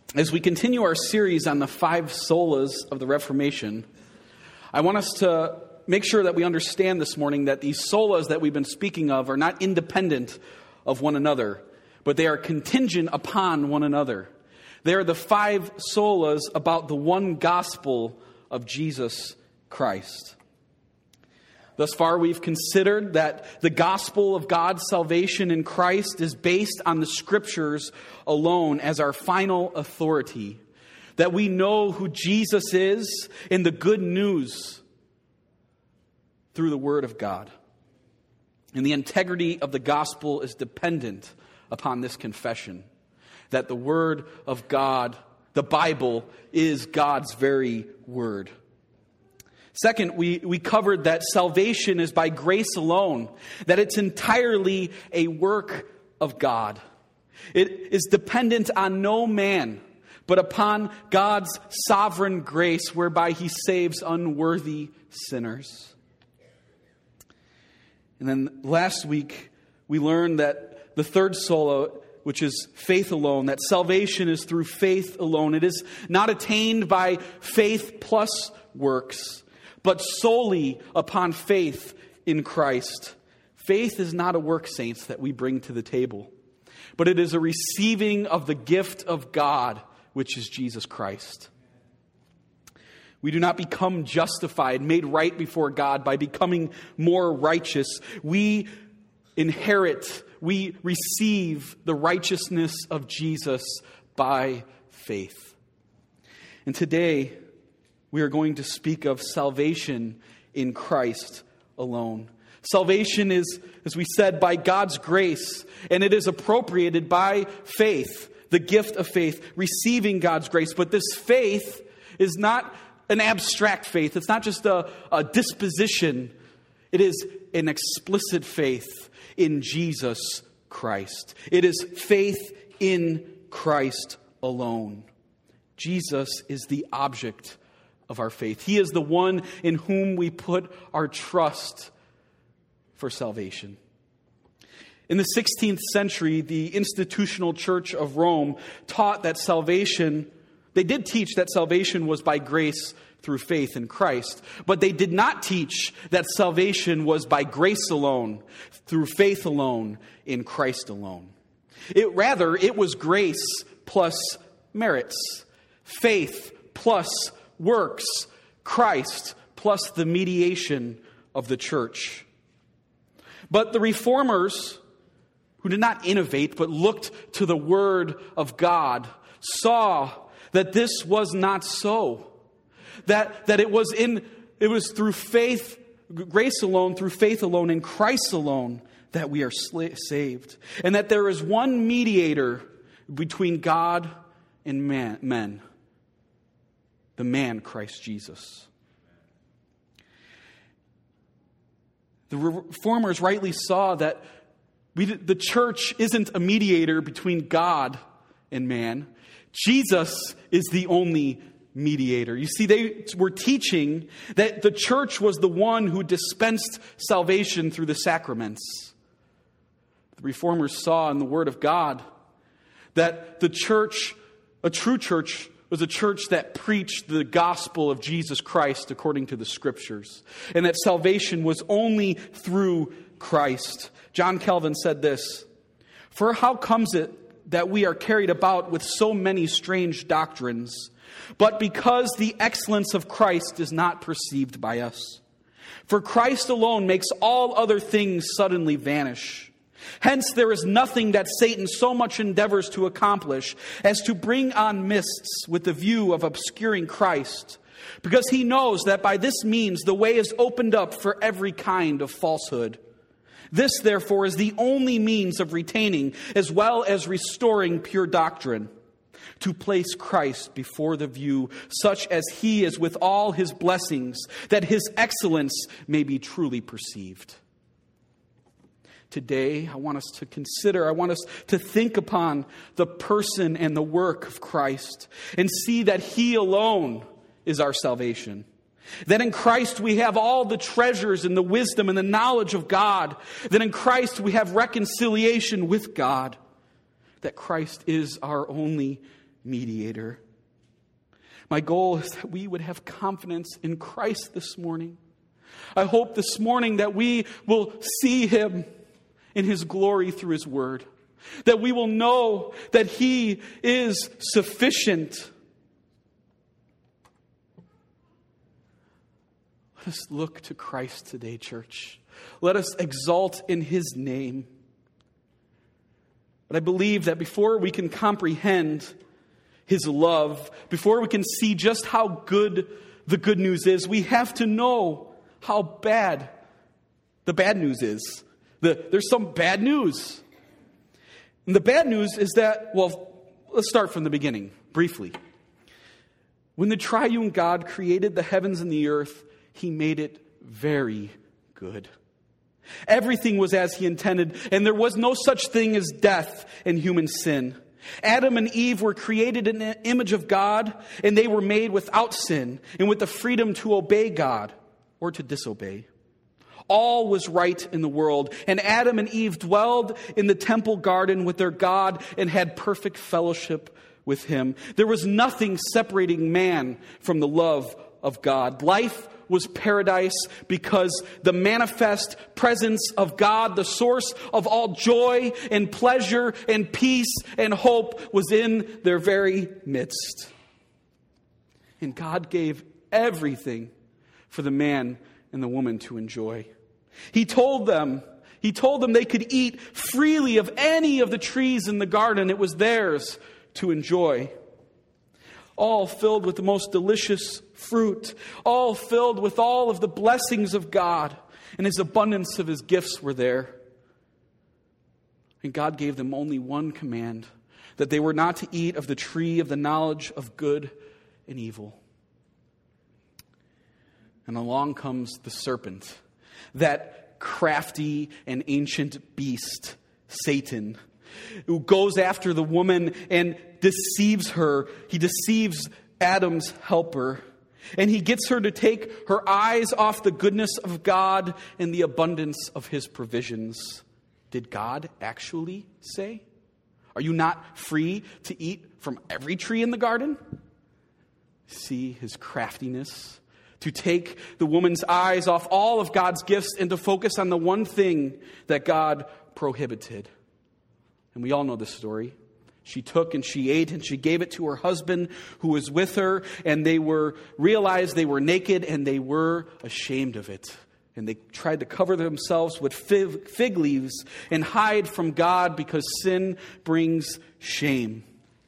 As we continue our series on the 5 solas of the Reformation, I want us to make sure that we understand this morning that these solas that we've been speaking of are not independent of one another, but they are contingent upon one another. They are the 5 solas about the one gospel of Jesus Christ. Thus far, we've considered that the gospel of God's salvation in Christ is based on the Scriptures alone as our final authority. That we know who Jesus is in the good news through the Word of God. And the integrity of the gospel is dependent upon this confession. That the Word of God, the Bible, is God's very Word. Second, we covered that salvation is by grace alone, that it's entirely a work of God. It is dependent on no man, but upon God's sovereign grace whereby He saves unworthy sinners. And then last week, we learned that the third sola, which is faith alone, that salvation is through faith alone. It is not attained by faith plus works, but solely upon faith in Christ. Faith is not a work, saints, that we bring to the table, but it is a receiving of the gift of God, which is Jesus Christ. We do not become justified, made right before God by becoming more righteous. We inherit, we receive the righteousness of Jesus by faith. And today, we are going to speak of salvation in Christ alone. Salvation is, as we said, by God's grace, and it is appropriated by faith, the gift of faith, receiving God's grace. But this faith is not an abstract faith. It's not just a disposition. It is an explicit faith in Jesus Christ. It is faith in Christ alone. Jesus is the object of our faith. He is the one in whom we put our trust for salvation. In the 16th century, the institutional church of Rome taught that salvation, they did teach that salvation was by grace through faith in Christ, but they did not teach that salvation was by grace alone, through faith alone, in Christ alone. It was grace plus merits, faith plus works, Christ plus the mediation of the church. But the reformers, who did not innovate but looked to the Word of God, saw that this was not so. That it was through faith, grace alone, through faith alone, in Christ alone, that we are saved. And that there is one mediator between God and men. The man, Christ Jesus. The reformers rightly saw that the church isn't a mediator between God and man. Jesus is the only mediator. You see, they were teaching that the church was the one who dispensed salvation through the sacraments. The reformers saw in the Word of God that the church, a true church, was a church that preached the gospel of Jesus Christ according to the Scriptures, and that salvation was only through Christ. John Calvin said this, "For how comes it that we are carried about with so many strange doctrines, but because the excellence of Christ is not perceived by us? For Christ alone makes all other things suddenly vanish. Hence there is nothing that Satan so much endeavors to accomplish as to bring on mists with the view of obscuring Christ, because he knows that by this means the way is opened up for every kind of falsehood. This, therefore, is the only means of retaining as well as restoring pure doctrine, to place Christ before the view, such as he is with all his blessings, that his excellence may be truly perceived." Today, I want us to think upon the person and the work of Christ and see that he alone is our salvation. That in Christ we have all the treasures and the wisdom and the knowledge of God. That in Christ we have reconciliation with God. That Christ is our only mediator. My goal is that we would have confidence in Christ this morning. I hope this morning that we will see him in his glory through his word. That we will know that he is sufficient. Let us look to Christ today, church. Let us exalt in his name. But I believe that before we can comprehend his love, before we can see just how good the good news is, we have to know how bad the bad news is. There's some bad news. And the bad news is that, well, let's start from the beginning, briefly. When the triune God created the heavens and the earth, he made it very good. Everything was as he intended, and there was no such thing as death and human sin. Adam and Eve were created in the image of God, and they were made without sin and with the freedom to obey God or to disobey. All was right in the world, and Adam and Eve dwelled in the temple garden with their God and had perfect fellowship with him. There was nothing separating man from the love of God. Life was paradise because the manifest presence of God, the source of all joy and pleasure and peace and hope, was in their very midst. And God gave everything for the man and the woman to enjoy. He told them they could eat freely of any of the trees in the garden. It was theirs to enjoy. All filled with the most delicious fruit, all filled with all of the blessings of God, and his abundance of his gifts were there. And God gave them only one command, that they were not to eat of the tree of the knowledge of good and evil. And along comes the serpent, that crafty and ancient beast, Satan, who goes after the woman and deceives her. He deceives Adam's helper. And he gets her to take her eyes off the goodness of God and the abundance of his provisions. Did God actually say, "Are you not free to eat from every tree in the garden?" See his craftiness, to take the woman's eyes off all of God's gifts and to focus on the one thing that God prohibited. And we all know this story. She took and she ate and she gave it to her husband who was with her, and they realized they were naked and they were ashamed of it. And they tried to cover themselves with fig leaves and hide from God because sin brings shame.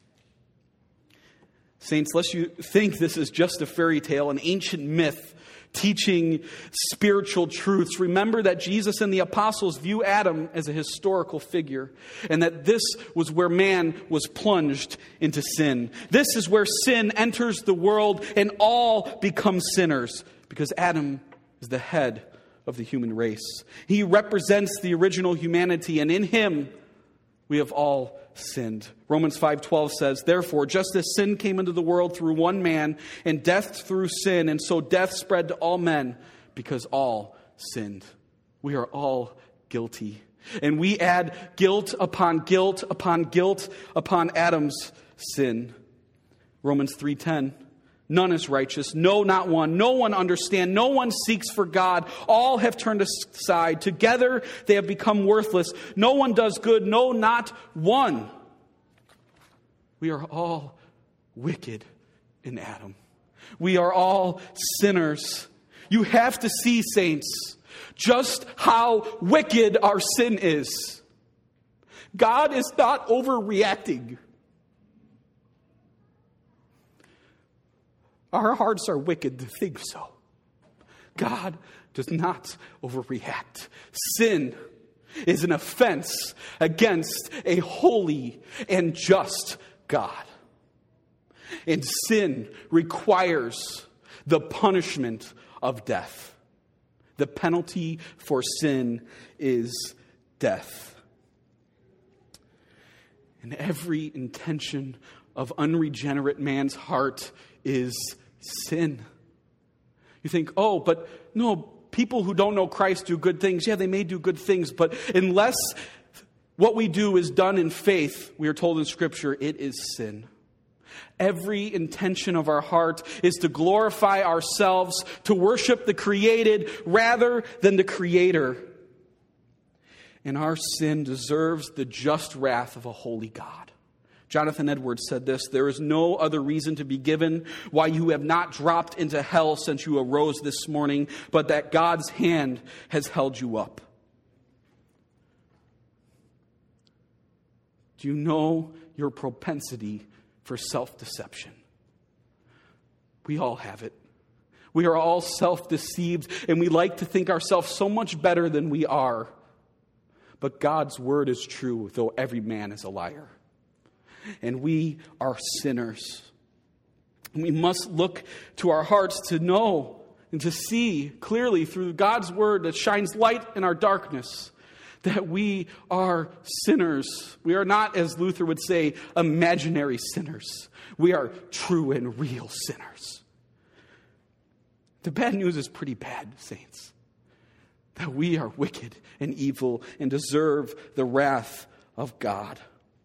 Saints, lest you think this is just a fairy tale, an ancient myth teaching spiritual truths, remember that Jesus and the apostles view Adam as a historical figure, and that this was where man was plunged into sin. This is where sin enters the world and all become sinners, because Adam is the head of the human race. He represents the original humanity, and in him we have all sinned. Romans 5:12 says, "Therefore, just as sin came into the world through one man, and death through sin, and so death spread to all men, because all sinned." We are all guilty. And we add guilt upon guilt upon guilt upon Adam's sin. Romans 3:10, "None is righteous, no, not one. No one understands, no one seeks for God. All have turned aside. Together they have become worthless. No one does good, no, not one." We are all wicked in Adam. We are all sinners. You have to see, saints, just how wicked our sin is. God is not overreacting. Our hearts are wicked to think so. God does not overreact. Sin is an offense against a holy and just God. And sin requires the punishment of death. The penalty for sin is death. And every intention of unregenerate man's heart is sin. You think, oh, but no, people who don't know Christ do good things. Yeah, they may do good things, but unless what we do is done in faith, we are told in Scripture, it is sin. Every intention of our heart is to glorify ourselves, to worship the created rather than the Creator. And our sin deserves the just wrath of a holy God. Jonathan Edwards said this: "There is no other reason to be given why you have not dropped into hell since you arose this morning, but that God's hand has held you up." Do you know your propensity for self-deception? We all have it. We are all self-deceived, and we like to think ourselves so much better than we are. But God's word is true, though every man is a liar. And we are sinners. We must look to our hearts to know and to see clearly through God's word that shines light in our darkness that we are sinners. We are not, as Luther would say, imaginary sinners. We are true and real sinners. The bad news is pretty bad, saints. That we are wicked and evil and deserve the wrath of God.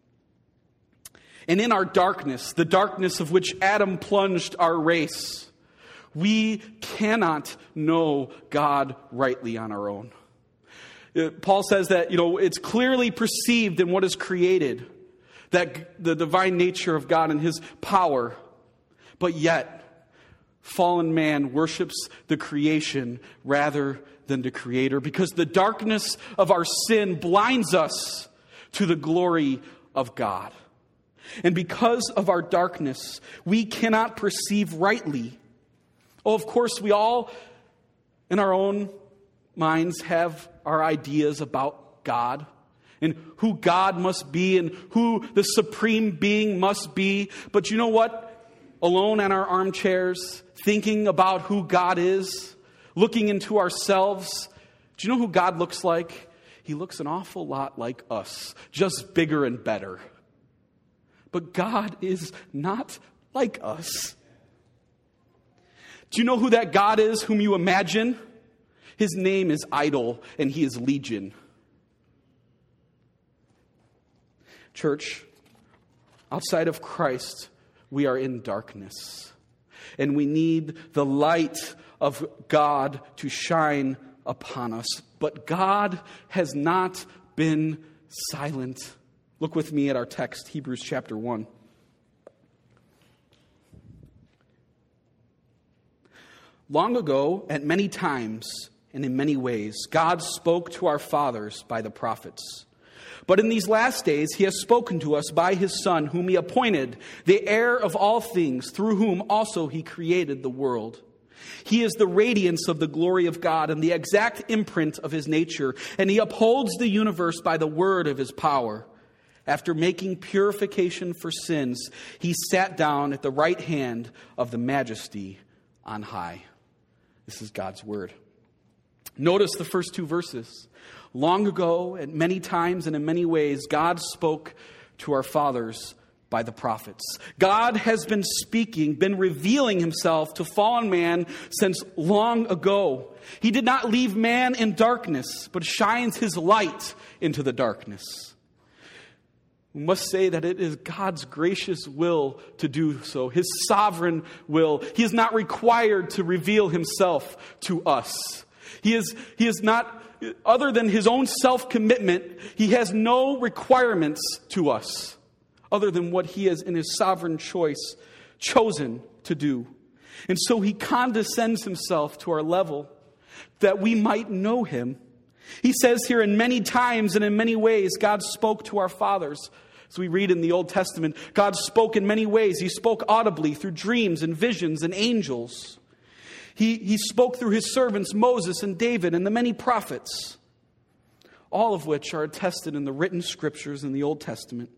And in our darkness, the darkness of which Adam plunged our race, we cannot know God rightly on our own. Paul says that, it's clearly perceived in what is created, that the divine nature of God and his power, but yet fallen man worships the creation rather than the Creator, because the darkness of our sin blinds us to the glory of God. And because of our darkness, we cannot perceive rightly. Oh, of course, we all, in our own minds, have our ideas about God and who God must be and who the supreme being must be. But you know what? Alone in our armchairs, thinking about who God is, looking into ourselves, do you know who God looks like? He looks an awful lot like us, just bigger and better. But God is not like us. Do you know who that God is whom you imagine? His name is Idol, and he is Legion. Church, outside of Christ, we are in darkness. And we need the light of God to shine upon us. But God has not been silent. Look with me at our text, Hebrews chapter 1. Long ago, at many times and in many ways, God spoke to our fathers by the prophets. But in these last days, he has spoken to us by his Son, whom he appointed, the heir of all things, through whom also he created the world. He is the radiance of the glory of God and the exact imprint of his nature, and he upholds the universe by the word of his power. After making purification for sins, he sat down at the right hand of the Majesty on high. This is God's word. Notice the first two verses. Long ago, at many times and in many ways, God spoke to our fathers by the prophets. God has been speaking, been revealing himself to fallen man since long ago. He did not leave man in darkness, but shines his light into the darkness. We must say that it is God's gracious will to do so, his sovereign will. He is not required to reveal himself to us. He is not, other than his own self-commitment, he has no requirements to us, other than what he has in his sovereign choice chosen to do. And so he condescends himself to our level that we might know him. He says here, in many times and in many ways, God spoke to our fathers. As we read in the Old Testament, God spoke in many ways. He spoke audibly through dreams and visions and angels. He spoke through his servants Moses and David and the many prophets, all of which are attested in the written scriptures in the Old Testament.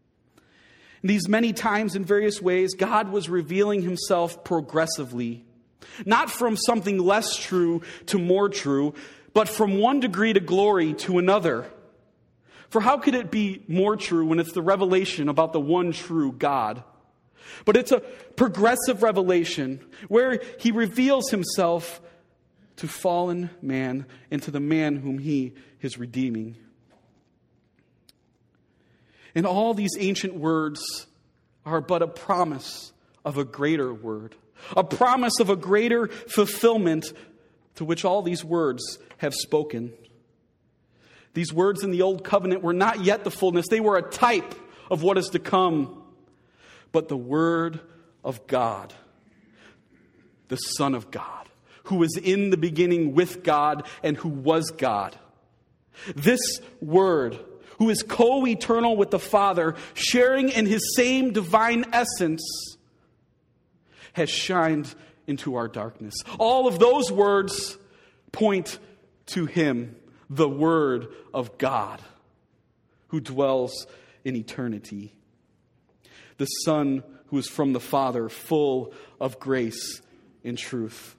In these many times in various ways, God was revealing himself progressively, not from something less true to more true, but from one degree to glory to another. For how could it be more true when it's the revelation about the one true God? But it's a progressive revelation where he reveals himself to fallen man and to the man whom he is redeeming. And all these ancient words are but a promise of a greater word, a promise of a greater fulfillment to which all these words have spoken. These words in the Old Covenant were not yet the fullness. They were a type of what is to come. But the Word of God, the Son of God, who was in the beginning with God and who was God. This Word, who is co-eternal with the Father, sharing in His same divine essence, has shined into our darkness. All of those words point to Him, the Word of God, who dwells in eternity. The Son who is from the Father, full of grace and truth.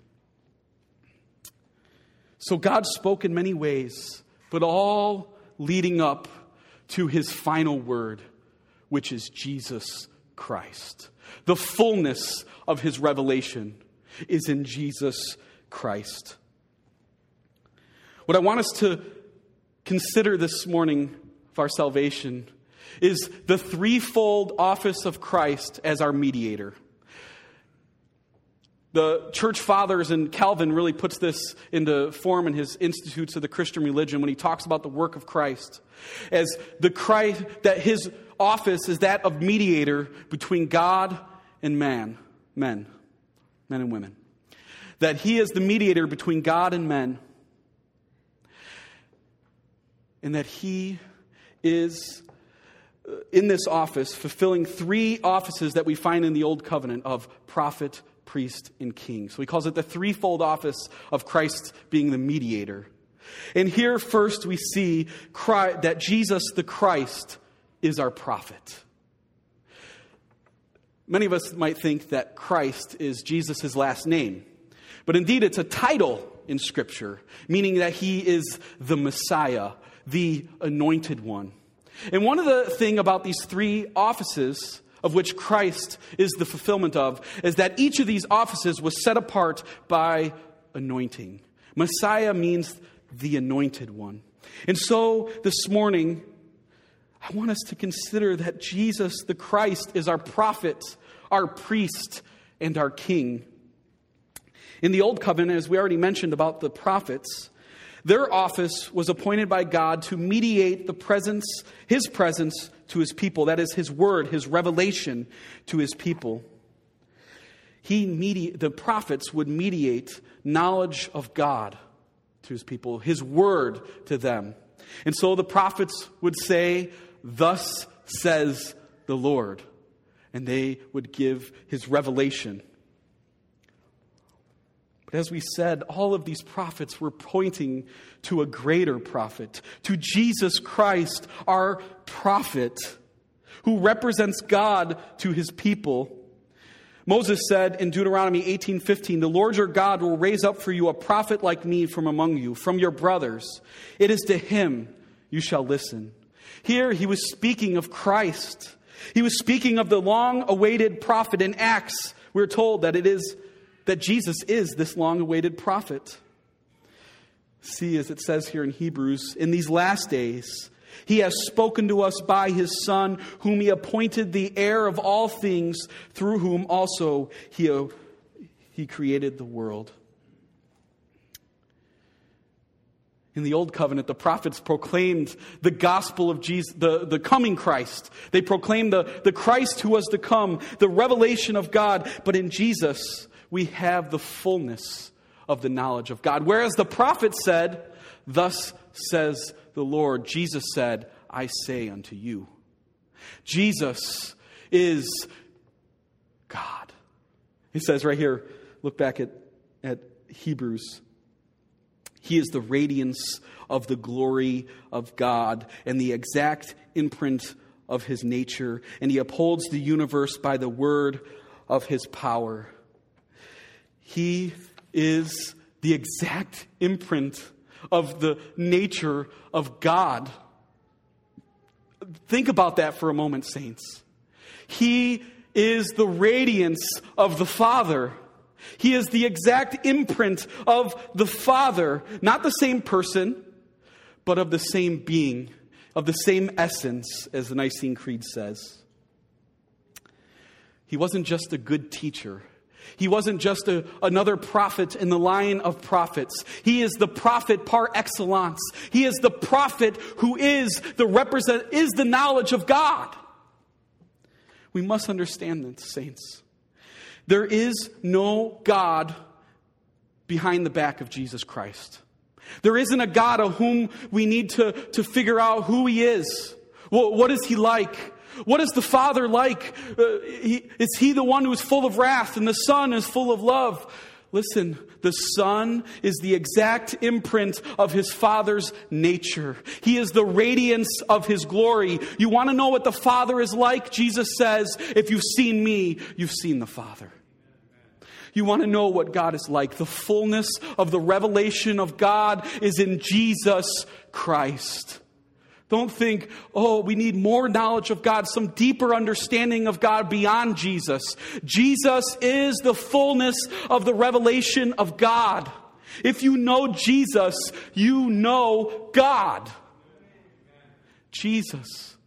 So God spoke in many ways, but all leading up to His final word, which is Jesus Christ. The fullness of His revelation is in Jesus Christ. What I want us to consider this morning of our salvation is the threefold office of Christ as our mediator. The church fathers, and Calvin really puts this into form in his Institutes of the Christian Religion when he talks about the work of Christ, as the Christ, that His office is that of mediator between God and men and women. That He is the mediator between God and men. And that He is in this office fulfilling three offices that we find in the Old Covenant of prophet, priest, and king. So he calls it the threefold office of Christ being the mediator. And here first we see that Jesus the Christ is our prophet. Many of us might think that Christ is Jesus' last name. But indeed it's a title in Scripture, meaning that He is the Messiah, the anointed one. And one of the things about these three offices, of which Christ is the fulfillment of, is that each of these offices was set apart by anointing. Messiah means the anointed one. And so this morning, I want us to consider that Jesus the Christ is our prophet, our priest, and our king. In the Old Covenant, as we already mentioned about the prophets, their office was appointed by God to mediate His presence to His people. That is His word, His revelation to His people. The prophets would mediate knowledge of God to His people, His word to them. And so the prophets would say, "Thus says the Lord." And they would give His revelation. But as we said, all of these prophets were pointing to a greater prophet, to Jesus Christ, our prophet, who represents God to His people. Moses said in Deuteronomy 18:15, "The Lord your God will raise up for you a prophet like me from among you, from your brothers. It is to him you shall listen." Here he was speaking of Christ. He was speaking of the long-awaited prophet. In Acts, we're told that Jesus is this long-awaited prophet. See, as it says here in Hebrews, in these last days, He has spoken to us by His Son, whom He appointed the heir of all things, through whom also He created the world. In the Old Covenant, the prophets proclaimed the gospel of Jesus, the coming Christ. They proclaimed the Christ who was to come, the revelation of God. But in Jesus, we have the fullness of the knowledge of God. Whereas the prophet said, "Thus says the Lord," Jesus said, "I say unto you." Jesus is God. He says right here, look back at Hebrews. He is the radiance of the glory of God and the exact imprint of His nature, and He upholds the universe by the word of His power. He is the exact imprint of the nature of God. Think about that for a moment, saints. He is the radiance of the Father. He is the exact imprint of the Father. Not the same person, but of the same being, of the same essence, as the Nicene Creed says. He wasn't just a good teacher. He wasn't just another prophet in the line of prophets. He is the prophet par excellence. He is the prophet who is the knowledge of God. We must understand this, saints. There is no God behind the back of Jesus Christ. There isn't a God of whom we need to figure out who He is. Well, what is He like? What is the Father like? Is He the one who is full of wrath and the Son is full of love? Listen, the Son is the exact imprint of His Father's nature. He is the radiance of His glory. You want to know what the Father is like? Jesus says, if you've seen me, you've seen the Father. You want to know what God is like? The fullness of the revelation of God is in Jesus Christ. Don't think, we need more knowledge of God, some deeper understanding of God beyond Jesus. Jesus is the fullness of the revelation of God. If you know Jesus, you know God. Jesus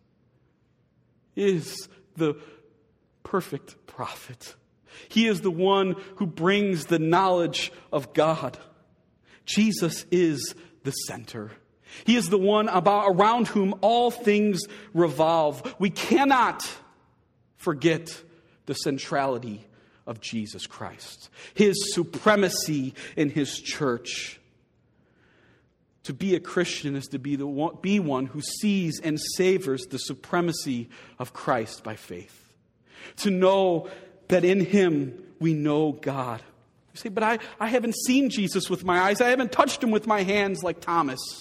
is the perfect prophet. He is the one who brings the knowledge of God. Jesus is the center. He is the one around whom all things revolve. We cannot forget the centrality of Jesus Christ, His supremacy in His church. To be a Christian is to be one who sees and savors the supremacy of Christ by faith. To know that in Him we know God. You say, but I haven't seen Jesus with my eyes. I haven't touched Him with my hands like Thomas.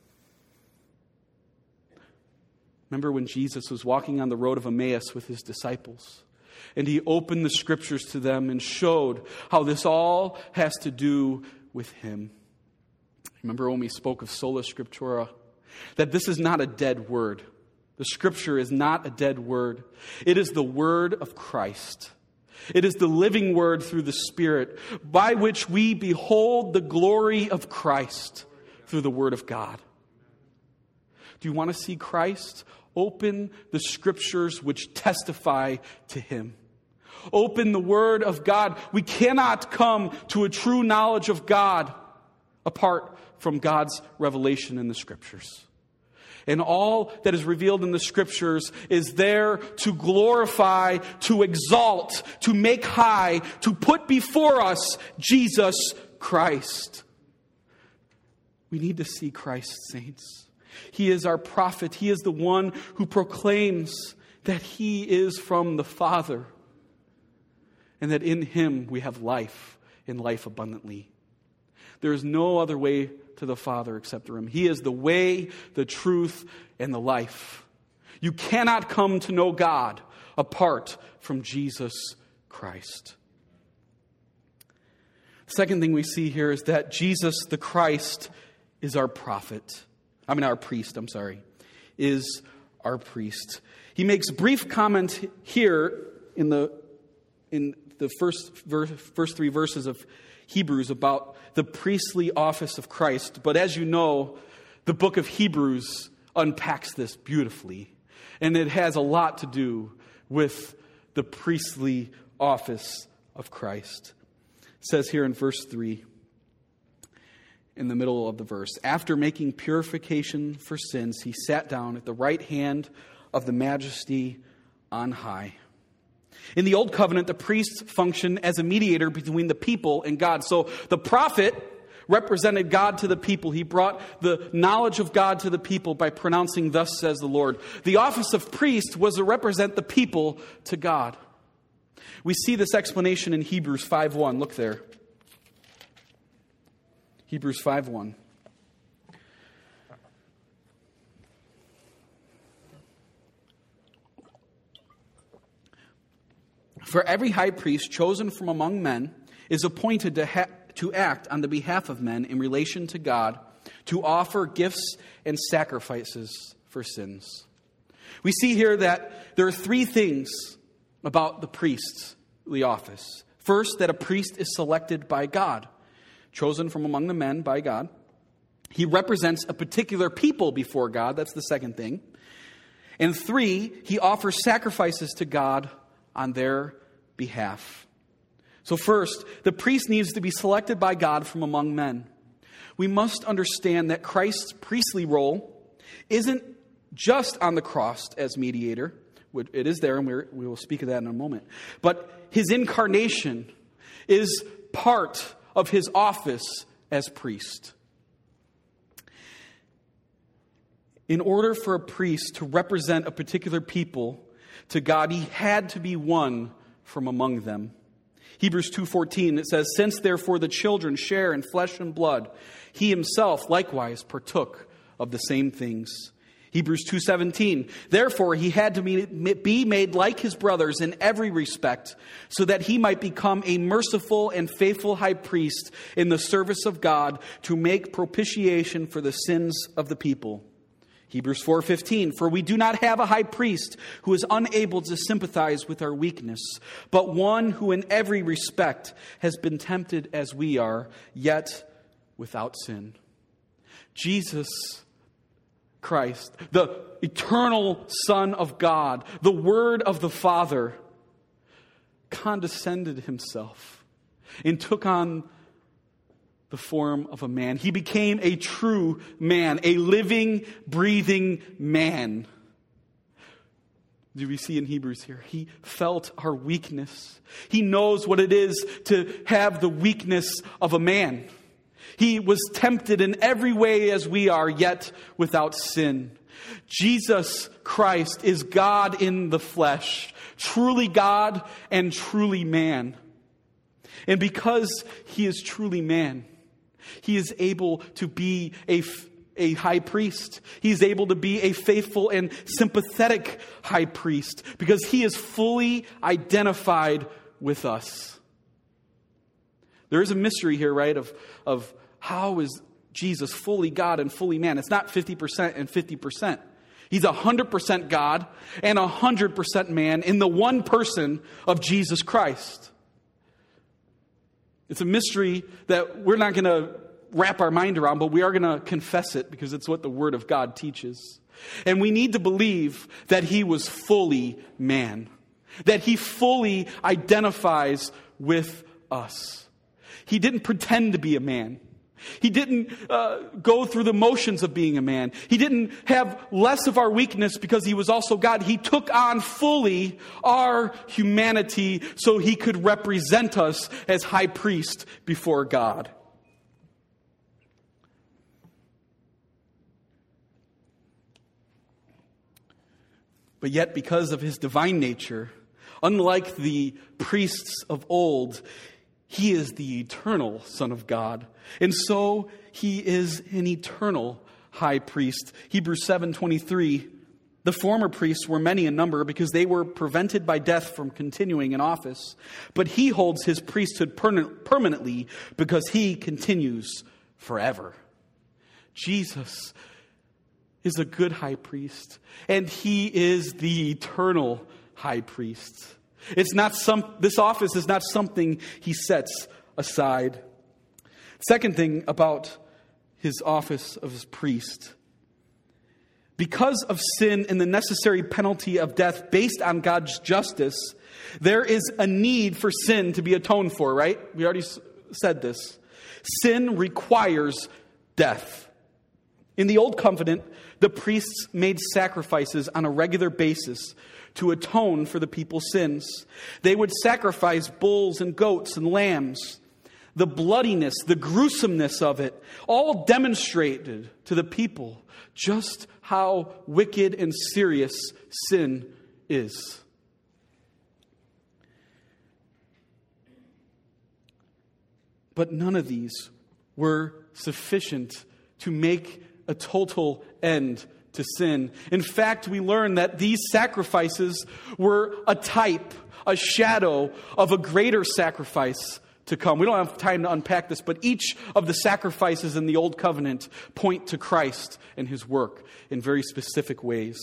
Remember when Jesus was walking on the road of Emmaus with His disciples, and He opened the Scriptures to them and showed how this all has to do with Him. Remember when we spoke of sola scriptura, that this is not a dead word. The Scripture is not a dead word. It is the word of Christ. It is the living word through the Spirit, by which we behold the glory of Christ through the word of God. Do you want to see Christ? Open the Scriptures which testify to Him. Open the Word of God. We cannot come to a true knowledge of God apart from God's revelation in the Scriptures. And all that is revealed in the Scriptures is there to glorify, to exalt, to make high, to put before us Jesus Christ. We need to see Christ, saints. He is our prophet. He is the one who proclaims that He is from the Father, and that in Him we have life and life abundantly. There is no other way to the Father except through Him. He is the way, the truth, and the life. You cannot come to know God apart from Jesus Christ. The second thing we see here is that Jesus the Christ is our priest, is our priest. He makes brief comment here in the first three verses of Hebrews about the priestly office of Christ. But as you know, the book of Hebrews unpacks this beautifully. And it has a lot to do with the priestly office of Christ. It says here in verse 3, in the middle of the verse, after making purification for sins, He sat down at the right hand of the Majesty on high. In the Old Covenant, the priest functioned as a mediator between the people and God. So the prophet represented God to the people. He brought the knowledge of God to the people by pronouncing, "Thus says the Lord." The office of priest was to represent the people to God. We see this explanation in Hebrews 5:1. Look there. Hebrews 5:1. For every high priest chosen from among men is appointed to act on the behalf of men in relation to God, to offer gifts and sacrifices for sins. We see here that there are three things about the priestly office. First, that a priest is selected by God, chosen from among the men by God. He represents a particular people before God. That's the second thing. And three, he offers sacrifices to God on their behalf. So first, the priest needs to be selected by God from among men. We must understand that Christ's priestly role isn't just on the cross as mediator. It is there, and we will speak of that in a moment. But his incarnation is part of his office as priest. In order for a priest to represent a particular people to God, he had to be one from among them. Hebrews 2:14, it says, "Since therefore the children share in flesh and blood, he himself likewise partook of the same things." Hebrews 2:17, "Therefore he had to be made like his brothers in every respect, so that he might become a merciful and faithful high priest in the service of God to make propitiation for the sins of the people." Hebrews 4:15, "For we do not have a high priest who is unable to sympathize with our weakness, but one who in every respect has been tempted as we are, yet without sin." Jesus Christ, the eternal Son of God, the Word of the Father, condescended himself and took on the form of a man. He became a true man, a living, breathing man. Do we see in Hebrews here? He felt our weakness. He knows what it is to have the weakness of a man. He was tempted in every way as we are, yet without sin. Jesus Christ is God in the flesh, truly God and truly man. And because he is truly man, he is able to be a high priest. He is able to be a faithful and sympathetic high priest because he is fully identified with us. There is a mystery here, right, of how is Jesus fully God and fully man. It's not 50% and 50%. He's 100% God and 100% man in the one person of Jesus Christ. It's a mystery that we're not going to wrap our mind around, but we are going to confess it because it's what the Word of God teaches. And we need to believe that he was fully man, that he fully identifies with us. He didn't pretend to be a man. He didn't go through the motions of being a man. He didn't have less of our weakness because he was also God. He took on fully our humanity so he could represent us as high priest before God. But yet, because of his divine nature, unlike the priests of old, he is the eternal Son of God. And so he is an eternal high priest. Hebrews 7:23, "The former priests were many in number because they were prevented by death from continuing in office. But he holds his priesthood permanently because he continues forever." Jesus is a good high priest, and he is the eternal high priest. This office is not something he sets aside. Second thing about his office of his priest. Because of sin and the necessary penalty of death based on God's justice, there is a need for sin to be atoned for, right? We already said this. Sin requires death. In the Old Covenant, the priests made sacrifices on a regular basis to atone for the people's sins. They would sacrifice bulls and goats and lambs. The bloodiness, the gruesomeness of it, all demonstrated to the people just how wicked and serious sin is. But none of these were sufficient to make a total end to sin. In fact, we learn that these sacrifices were a type, a shadow of a greater sacrifice to come. We don't have time to unpack this, but each of the sacrifices in the Old Covenant point to Christ and his work in very specific ways.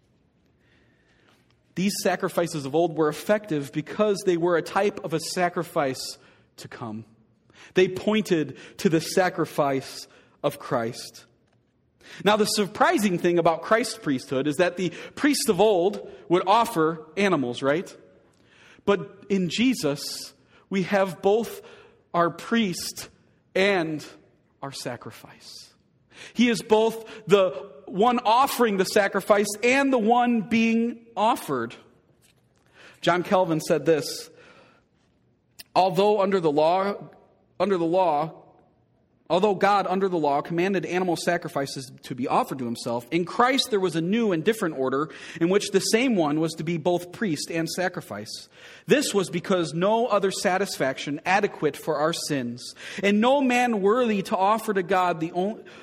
These sacrifices of old were effective because they were a type of a sacrifice to come. They pointed to the sacrifice of Christ. Now, the surprising thing about Christ's priesthood is that the priests of old would offer animals, right? But in Jesus, we have both our priest and our sacrifice. He is both the one offering the sacrifice and the one being offered. John Calvin said this: although God under the law commanded animal sacrifices to be offered to himself, in Christ there was a new and different order in which the same one was to be both priest and sacrifice. This was because no other satisfaction adequate for our sins, and no man worthy to offer to God the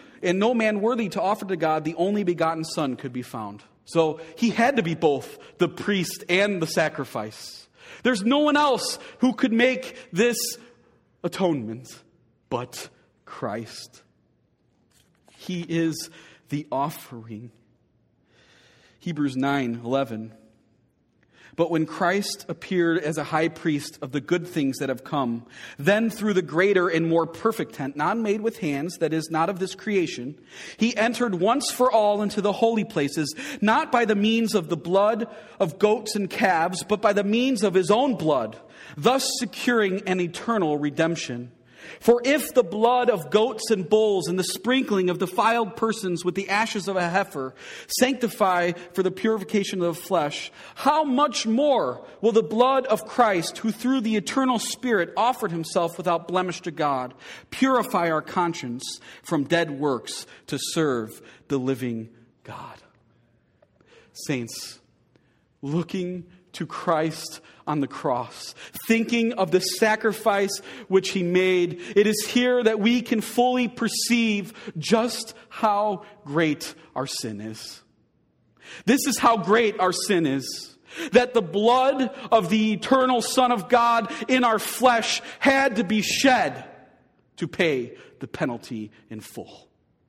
only begotten Son could be found. So he had to be both the priest and the sacrifice. There's no one else who could make this atonement but Christ. He is the offering. Hebrews 9:11. But when Christ appeared as a high priest of the good things that have come, then through the greater and more perfect tent, not made with hands, that is not of this creation, he entered once for all into the holy places, not by the means of the blood of goats and calves, but by the means of his own blood, thus securing an eternal redemption. For if the blood of goats and bulls and the sprinkling of defiled persons with the ashes of a heifer sanctify for the purification of the flesh, how much more will the blood of Christ, who through the eternal Spirit offered himself without blemish to God, purify our conscience from dead works to serve the living God? Saints, looking to Christ on the cross, thinking of the sacrifice which he made, it is here that we can fully perceive just how great our sin is. This is how great our sin is. That the blood of the eternal Son of God in our flesh had to be shed to pay the penalty in full.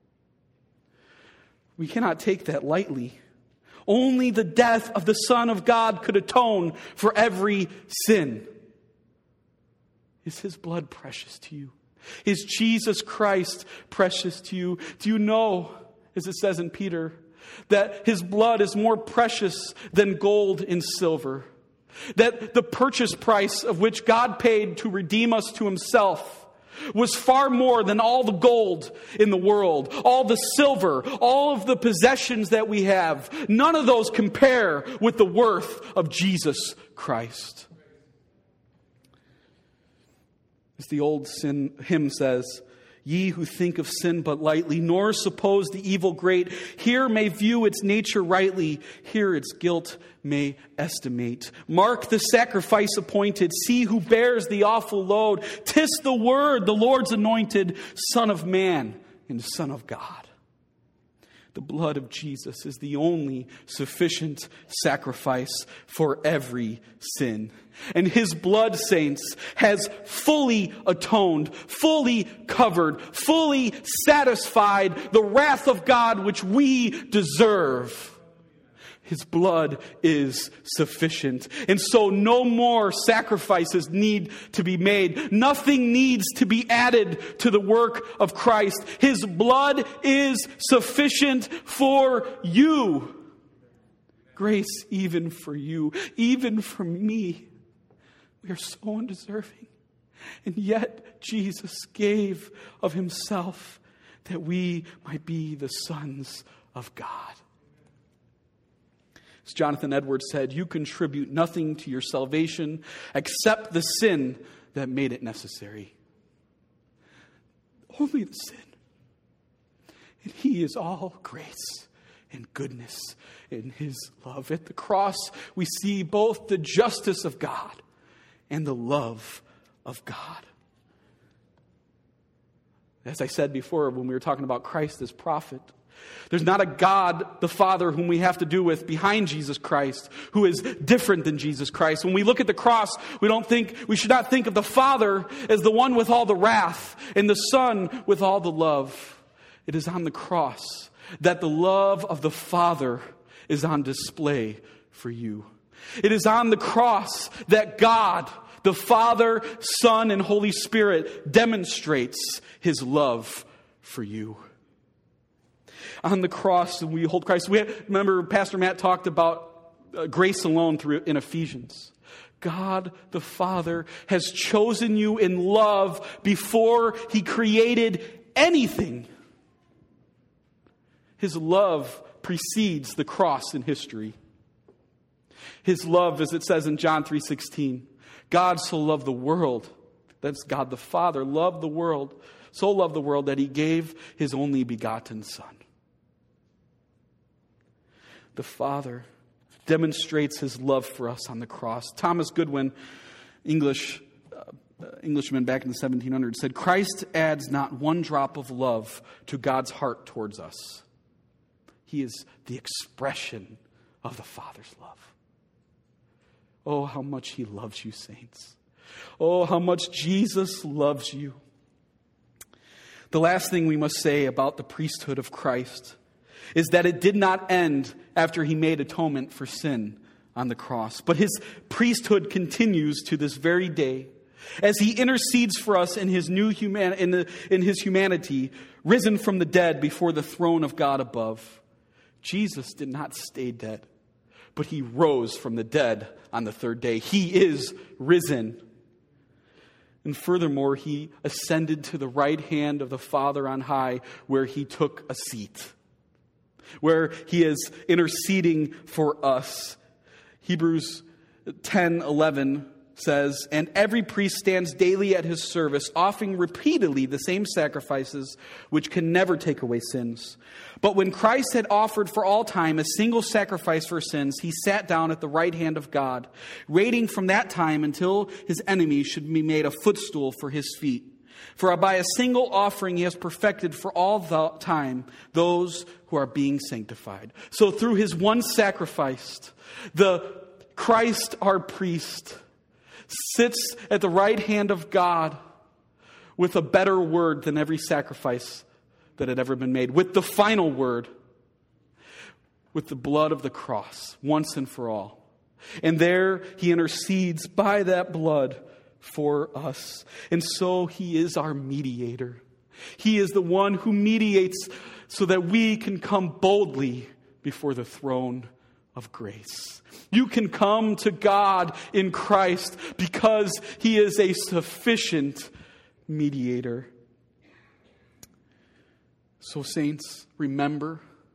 We cannot take that lightly. Only the death of the Son of God could atone for every sin. Is his blood precious to you? Is Jesus Christ precious to you? Do you know, as it says in Peter, that his blood is more precious than gold and silver? That the purchase price of which God paid to redeem us to himself was far more than all the gold in the world, all the silver, all of the possessions that we have. None of those compare with the worth of Jesus Christ. As the old hymn says, ye who think of sin but lightly, nor suppose the evil great, here may view its nature rightly, here its guilt may estimate. Mark the sacrifice appointed, see who bears the awful load. 'Tis the Word, the Lord's anointed, Son of Man and Son of God. The blood of Jesus is the only sufficient sacrifice for every sin. And his blood, saints, has fully atoned, fully covered, fully satisfied the wrath of God which we deserve. His blood is sufficient. And so no more sacrifices need to be made. Nothing needs to be added to the work of Christ. His blood is sufficient for you. Grace even for you, even for me. We are so undeserving. And yet Jesus gave of himself that we might be the sons of God. As Jonathan Edwards said, you contribute nothing to your salvation except the sin that made it necessary. Only the sin. And he is all grace and goodness in his love. At the cross, we see both the justice of God and the love of God. As I said before, when we were talking about Christ as prophet, there's not a God, the Father, whom we have to do with behind Jesus Christ, who is different than Jesus Christ. When we look at the cross, we should not think of the Father as the one with all the wrath and the Son with all the love. It is on the cross that the love of the Father is on display for you. It is on the cross that God, the Father, Son, and Holy Spirit demonstrates his love for you. On the cross, we hold Christ. Remember, Pastor Matt talked about grace alone in Ephesians. God the Father has chosen you in love before He created anything. His love precedes the cross in history. His love, as it says in John 3:16, God so loved the world, that's God the Father, loved the world, so loved the world that He gave His only begotten Son. The Father demonstrates His love for us on the cross. Thomas Goodwin, Englishman back in the 1700s, said, Christ adds not one drop of love to God's heart towards us. He is the expression of the Father's love. Oh, how much He loves you, saints. Oh, how much Jesus loves you. The last thing we must say about the priesthood of Christ is that it did not end after He made atonement for sin on the cross, but His priesthood continues to this very day as He intercedes for us in His in His humanity, risen from the dead before the throne of God above. Jesus did not stay dead, but He rose from the dead on the third day. He is risen. And furthermore, He ascended to the right hand of the Father on high, where He took a seat, where He is interceding for us. Hebrews 10:11 says, and every priest stands daily at his service, offering repeatedly the same sacrifices, which can never take away sins. But when Christ had offered for all time a single sacrifice for sins, He sat down at the right hand of God, waiting from that time until His enemies should be made a footstool for His feet. For by a single offering He has perfected for all the time those who are being sanctified. So through His one sacrifice, the Christ our priest sits at the right hand of God with a better word than every sacrifice that had ever been made, with the final word, with the blood of the cross, once and for all. And there He intercedes by that blood for us. And so He is our mediator. He is the one who mediates so that we can come boldly before the throne of grace. You can come to God in Christ because He is a sufficient mediator. So, saints, remember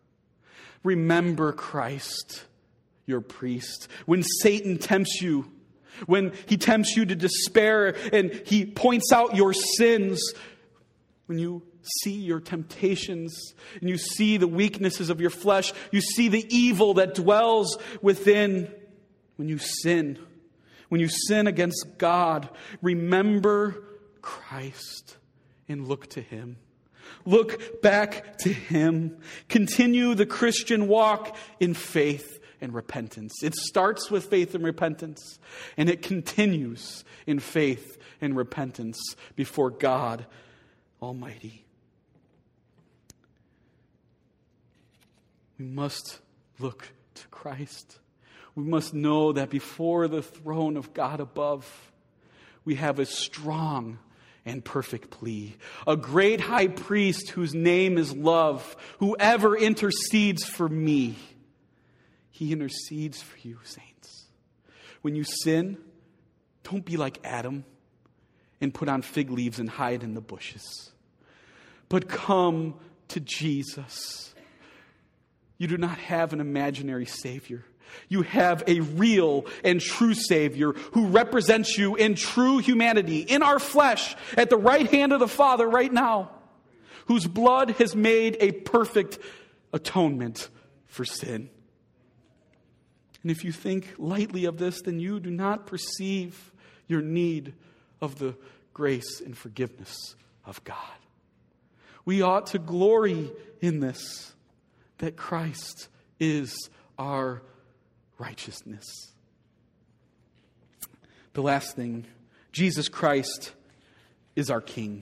Christ, your priest. When Satan tempts you, when he tempts you to despair and he points out your sins, when you see your temptations and you see the weaknesses of your flesh, you see the evil that dwells within, when you sin against God, remember Christ and look to Him. Look back to Him. Continue the Christian walk in faith and repentance. It starts with faith and repentance, and it continues in faith and repentance before God Almighty. We must look to Christ. We must know that before the throne of God above, we have a strong and perfect plea. A great high priest whose name is love, whoever intercedes for me. He intercedes for you, saints. When you sin, don't be like Adam and put on fig leaves and hide in the bushes. But come to Jesus. You do not have an imaginary Savior. You have a real and true Savior who represents you in true humanity, in our flesh, at the right hand of the Father right now, whose blood has made a perfect atonement for sin. And if you think lightly of this, then you do not perceive your need of the grace and forgiveness of God. We ought to glory in this, that Christ is our righteousness. The last thing, Jesus Christ is our King.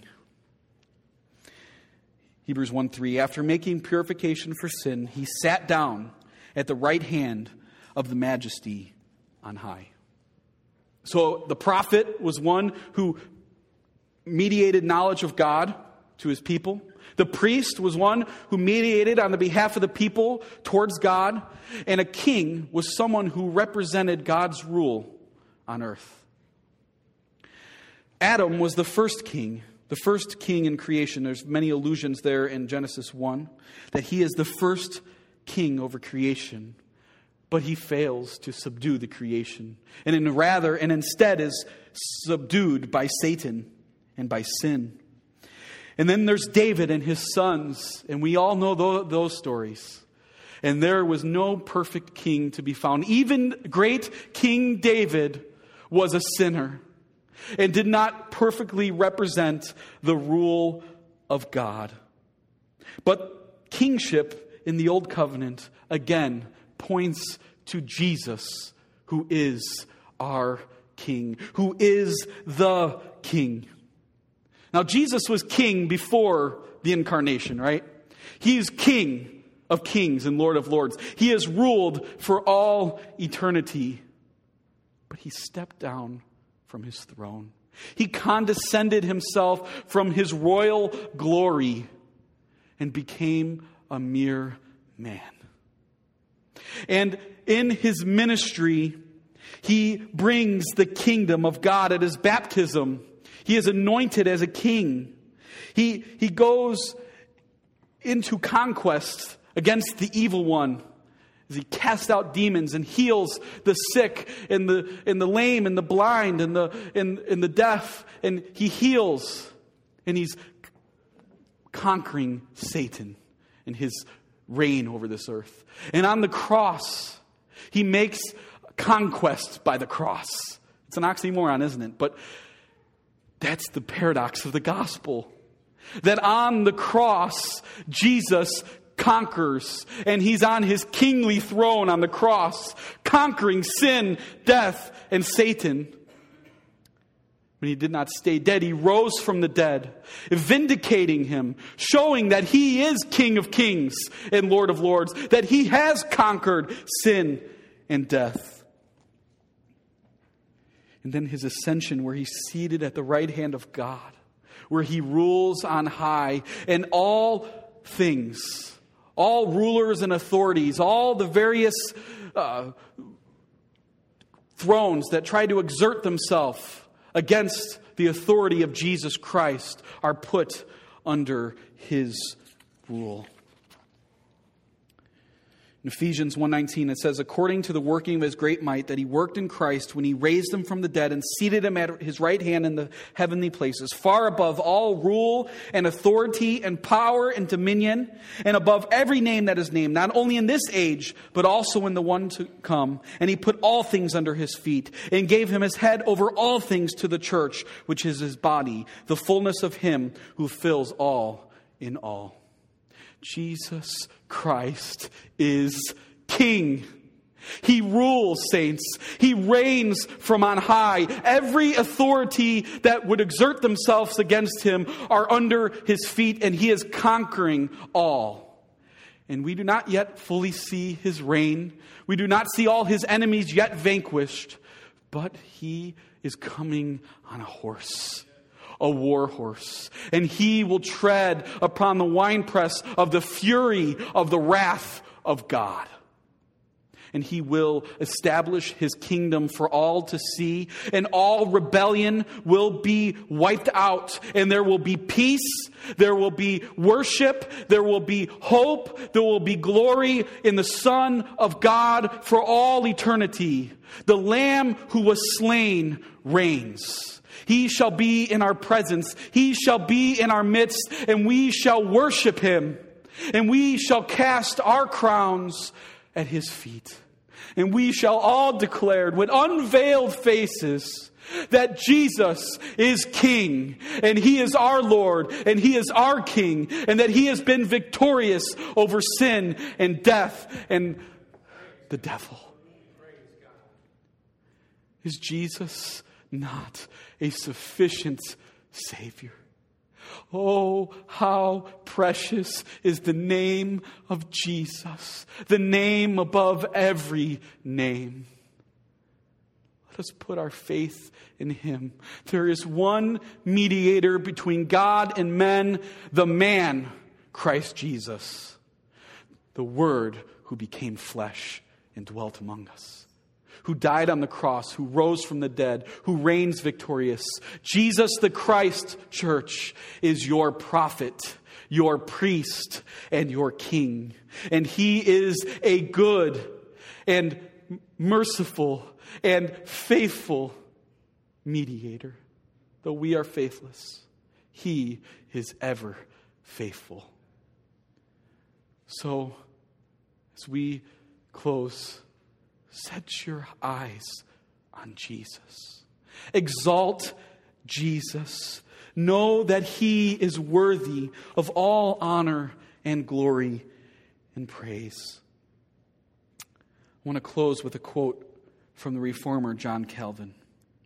Hebrews 1:3, after making purification for sin, He sat down at the right hand of the Majesty on high. So the prophet was one who mediated knowledge of God to his people. The priest was one who mediated on the behalf of the people towards God. And a king was someone who represented God's rule on earth. Adam was the first king in creation. There's many allusions there in Genesis 1 that he is the first king over creation, but he fails to subdue the creation, and instead is subdued by Satan and by sin. And then there's David and his sons, and we all know those stories. And there was no perfect king to be found. Even great King David was a sinner and did not perfectly represent the rule of God. But kingship in the Old Covenant, again, points to Jesus, who is our King, who is the King. Now, Jesus was king before the incarnation, right? He is King of kings and Lord of lords. He has ruled for all eternity. But he stepped down from his throne. He condescended himself from his royal glory and became a mere man. And in his ministry, he brings the kingdom of God at his baptism. He is anointed as a king. He goes into conquest against the evil one as he casts out demons and heals the sick and the lame and the blind and the deaf. And he heals, and he's conquering Satan and his reign over this earth. And on the cross, he makes conquest by the cross. It's an oxymoron, isn't it? But that's the paradox of the gospel. That on the cross, Jesus conquers, and he's on his kingly throne on the cross, conquering sin, death, and Satan. When he did not stay dead, he rose from the dead, vindicating him, showing that he is King of kings and Lord of lords, that he has conquered sin and death. And then his ascension, where he's seated at the right hand of God, where he rules on high, and all things, all rulers and authorities, all the various thrones that try to exert themselves against the authority of Jesus Christ are put under his rule. In Ephesians 1:19 it says, according to the working of his great might that he worked in Christ when he raised him from the dead and seated him at his right hand in the heavenly places, far above all rule and authority and power and dominion, and above every name that is named, not only in this age, but also in the one to come. And he put all things under his feet and gave him his head over all things to the church, which is his body, the fullness of him who fills all in all. Jesus Christ is King. He rules, saints. He reigns from on high. Every authority that would exert themselves against him are under his feet, and he is conquering all. And we do not yet fully see his reign. We do not see all his enemies yet vanquished, but he is coming on a horse. A war horse, and he will tread upon the winepress of the fury of the wrath of God. And he will establish his kingdom for all to see, and all rebellion will be wiped out, and there will be peace, there will be worship, there will be hope, there will be glory in the Son of God for all eternity. The Lamb who was slain reigns. He shall be in our presence. He shall be in our midst, and we shall worship him. And we shall cast our crowns at his feet. And we shall all declare with unveiled faces that Jesus is King, and he is our Lord, and he is our King, and that he has been victorious over sin and death and the devil. Is Jesus not a sufficient Savior? Oh, how precious is the name of Jesus, the name above every name. Let us put our faith in him. There is one mediator between God and men, the man, Christ Jesus, the Word who became flesh and dwelt among us, who died on the cross, who rose from the dead, who reigns victorious. Jesus the Christ, church, is your prophet, your priest, and your king. And he is a good and merciful and faithful mediator. Though we are faithless, he is ever faithful. So, as we close, set your eyes on Jesus. Exalt Jesus. Know that he is worthy of all honor and glory and praise. I want to close with a quote from the reformer John Calvin.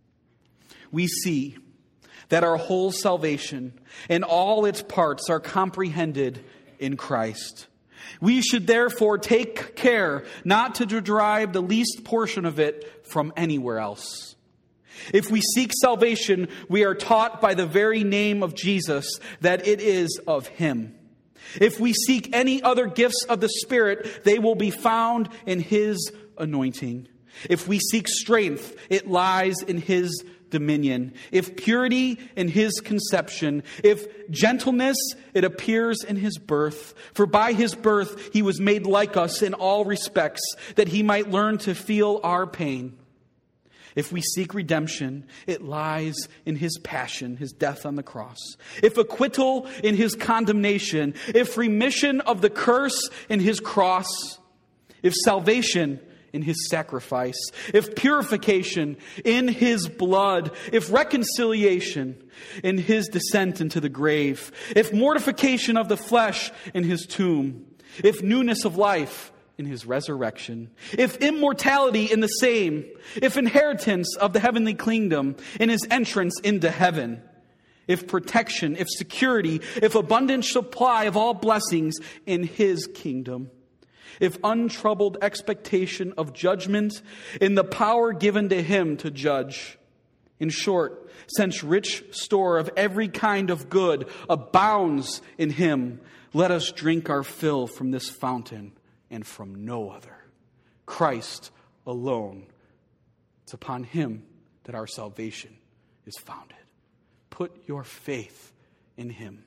We see that our whole salvation and all its parts are comprehended in Christ. We should therefore take care not to derive the least portion of it from anywhere else. If we seek salvation, we are taught by the very name of Jesus that it is of him. If we seek any other gifts of the Spirit, they will be found in his anointing. If we seek strength, it lies in his dominion. If purity, in his conception. If gentleness, it appears in his birth. For by his birth he was made like us in all respects, that he might learn to feel our pain. If we seek redemption, it lies in his passion, his death on the cross. If acquittal, in his condemnation. If remission of the curse, in his cross. If salvation, in his sacrifice. If purification, in his blood. If reconciliation, in his descent into the grave. If mortification of the flesh, in his tomb. If newness of life, in his resurrection. If immortality, in the same. If inheritance of the heavenly kingdom, in his entrance into heaven. If protection, if security, if abundant supply of all blessings, in his kingdom. If untroubled expectation of judgment, in the power given to him to judge. In short, since rich store of every kind of good abounds in him, let us drink our fill from this fountain and from no other. Christ alone. It's upon him that our salvation is founded. Put your faith in him.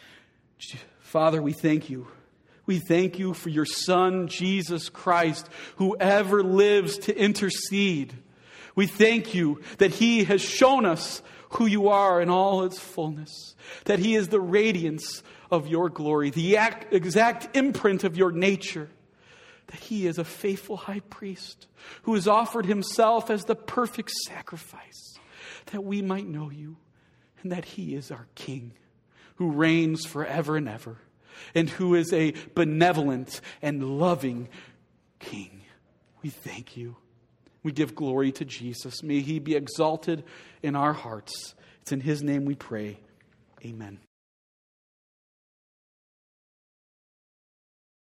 Father, we thank you. We thank you for your Son, Jesus Christ, who ever lives to intercede. We thank you that he has shown us who you are in all its fullness, that he is the radiance of your glory, the exact imprint of your nature, that he is a faithful high priest who has offered himself as the perfect sacrifice, that we might know you, and that he is our King, who reigns forever and ever, and who is a benevolent and loving King. We thank you. We give glory to Jesus. May he be exalted in our hearts. It's in his name we pray. Amen.